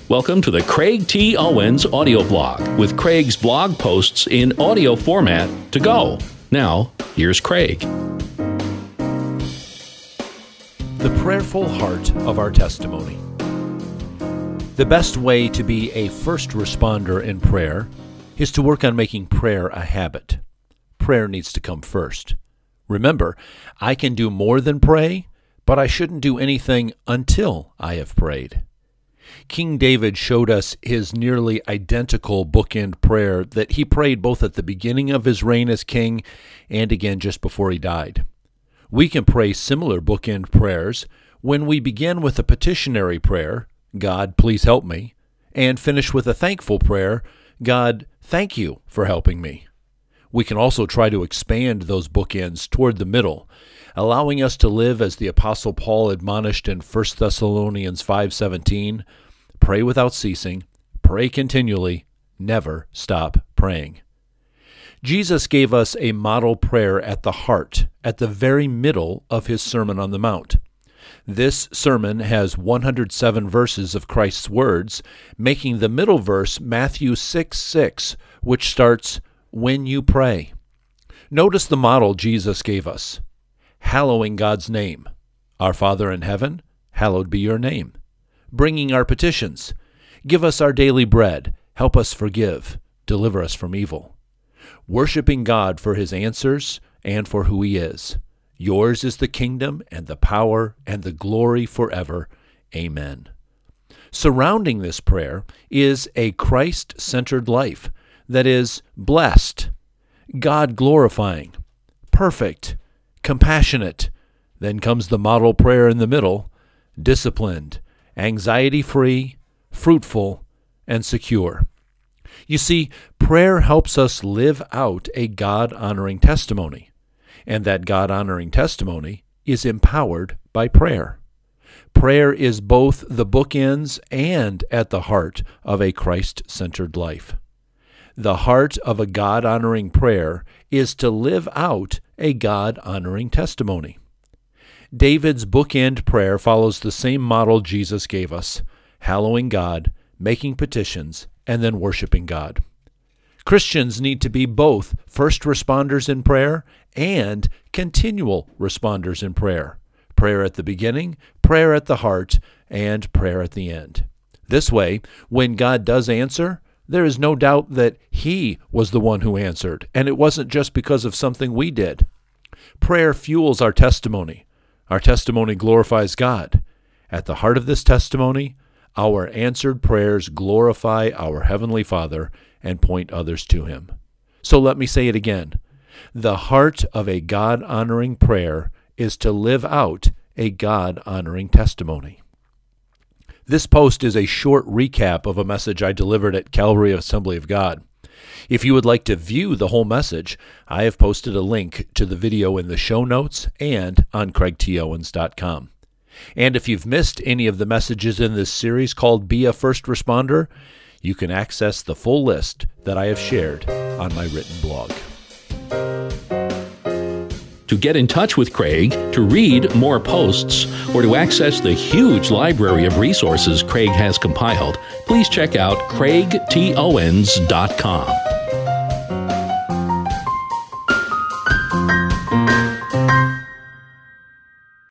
Welcome to the Craig T. Owens audio blog with Craig's blog posts in audio format to go. Now, here's Craig. The prayerful heart of our testimony. The best way to be a first responder in prayer is to work on making prayer a habit. Prayer needs to come first. Remember, I can do more than pray, but I shouldn't do anything until I have prayed. King David showed us his nearly identical bookend prayer that he prayed both at the beginning of his reign as king and again just before he died. We can pray similar bookend prayers when we begin with a petitionary prayer, God, please help me, and finish with a thankful prayer, God, thank you for helping me. We can also try to expand those bookends toward the middle, allowing us to live as the Apostle Paul admonished in 1 Thessalonians 5:17, pray without ceasing, pray continually, never stop praying. Jesus gave us a model prayer at the heart, at the very middle of his Sermon on the Mount. This sermon has 107 verses of Christ's words, making the middle verse Matthew 6:6, which starts, when you pray. Notice the model Jesus gave us. Hallowing God's name. Our Father in heaven, hallowed be your name. Bringing our petitions. Give us our daily bread. Help us forgive. Deliver us from evil. Worshiping God for his answers and for who he is. Yours is the kingdom and the power and the glory forever. Amen. Surrounding this prayer is a Christ-centered life that is blessed, God-glorifying, perfect, compassionate. Then comes the model prayer in the middle, disciplined, anxiety-free, fruitful, and secure. You see, prayer helps us live out a God-honoring testimony, and that God-honoring testimony is empowered by prayer. Prayer is both the bookends and at the heart of a Christ-centered life. The heart of a God-honoring prayer is to live out a God-honoring testimony. David's bookend prayer follows the same model Jesus gave us, hallowing God, making petitions, and then worshiping God. Christians need to be both first responders in prayer and continual responders in prayer. Prayer at the beginning, prayer at the heart, and prayer at the end. This way, when God does answer, there is no doubt that he was the one who answered, and it wasn't just because of something we did. Prayer fuels our testimony. Our testimony glorifies God. At the heart of this testimony, our answered prayers glorify our Heavenly Father and point others to him. So let me say it again. The heart of a God-honoring prayer is to live out a God-honoring testimony. This post is a short recap of a message I delivered at Calvary Assembly of God. If you would like to view the whole message, I have posted a link to the video in the show notes and on CraigTOwens.com. And if you've missed any of the messages in this series called Be a First Responder, you can access the full list that I have shared on my written blog. To get in touch with Craig, to read more posts, or to access the huge library of resources Craig has compiled, please check out CraigTOwens.com.